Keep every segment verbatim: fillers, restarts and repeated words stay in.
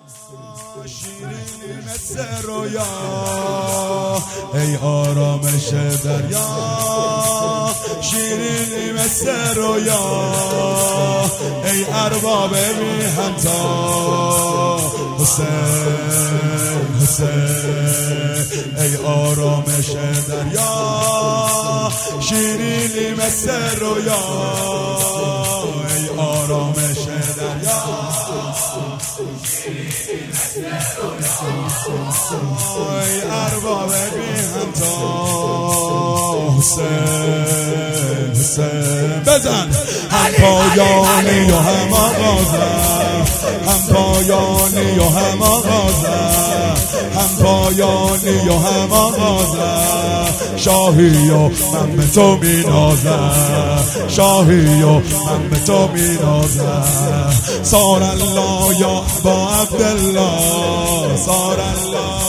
شیرینی مثل رویا ای آرامش دریا، شیرینی مثل رویا ای ارباب بی همتا. حسین حسین ای آرامش دریا، شیرینی مثل رویا ای آرامش دریا، ای ارباب بی همتا. حسین حسین بزن. هم پایانی و هم آغازه، هم پایانی و هم آغازه، هم پایانی و هم آغازه. شاهی و من به تو می نازه، شاهی و من به تو می نازه. صار الله یا ابا عبدالله، صار الله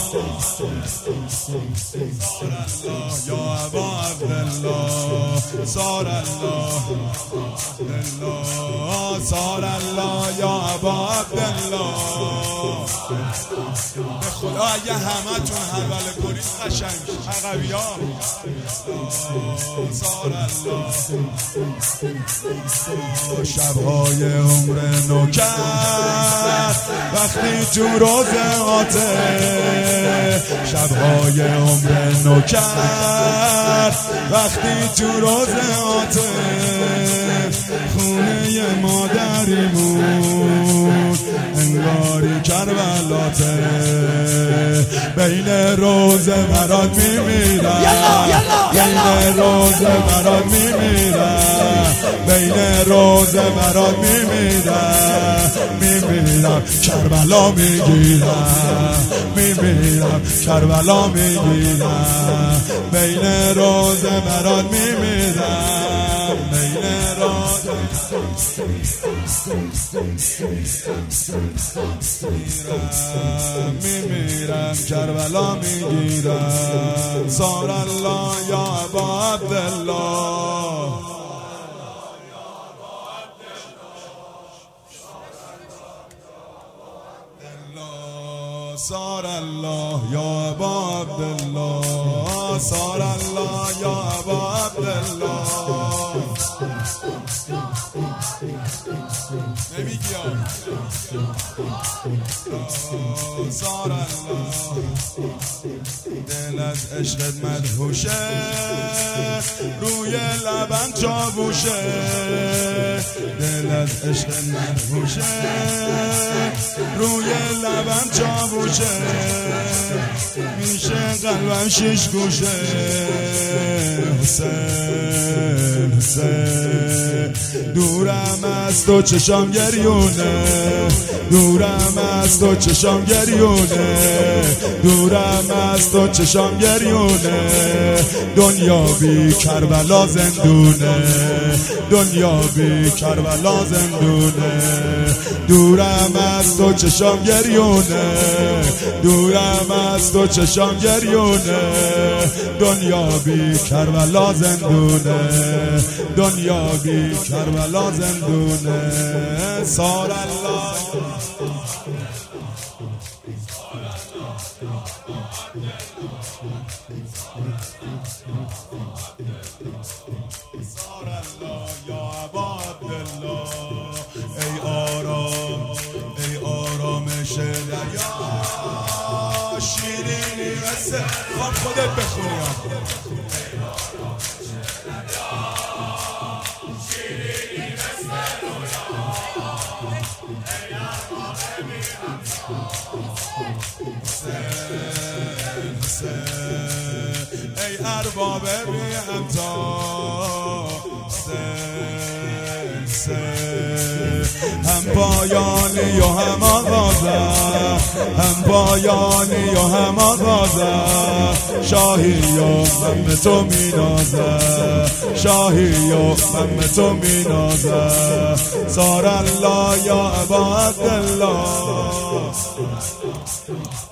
یا ابا عبدالله، صار الله صار الله یا ابا عبدالله. به خدا اگه همه تون حلوله کنید قشنگ عقبی ها. صار الله. شبهای عمر نوکر وقتی تو روز آتش، شبهای عمر نوکر وقتی تو روز آتش، خونه مادریمون انگاری کربلاته. بین روز برات میمیرم، بین روز برات میمیرم، بین روز برات میمیرم، میمیرم کربلا میگیرم، میمیرم کربلا میگیرم. بین روز برات میمیرم، بین روز میمیرم کربلا میگیرم. صار الله یا ابا عبدالله. صار الله یا ابا عبدالله، صار الله یا ابا عبدالله. نمیگی صار الله. دل از عشقت مدهوشه، روی لبن چاووشه. دل از عشقت مدهوشه، روی لبن چاووشه. میشه قلبم شیش گوشه. حسین حسین دورم از تو چشام گریونه، دورم از تو چشام گریونه، دورم از تو چشام گریونه. دنیا بی کربلا زندونه، دنیا بی کربلا زندونه. دورم از تو چشام گریونه، دورم از تو چشام گریونه. دنیا بی کربلا زندونه، دنیا بی کربلا زندونه. صار الله صار الله یا ابا عبدالله. ای آرام ای آرامش دریا، شیرینی مثل خود خودت بخونی. ای ارباب بی همتا. هم پایانی و هم آغازه، هم پایانی و هم آغازه. شاهی و من به تو می نازه، شاهی و من به تو می نازه. صار الله یا ابا عبدالله.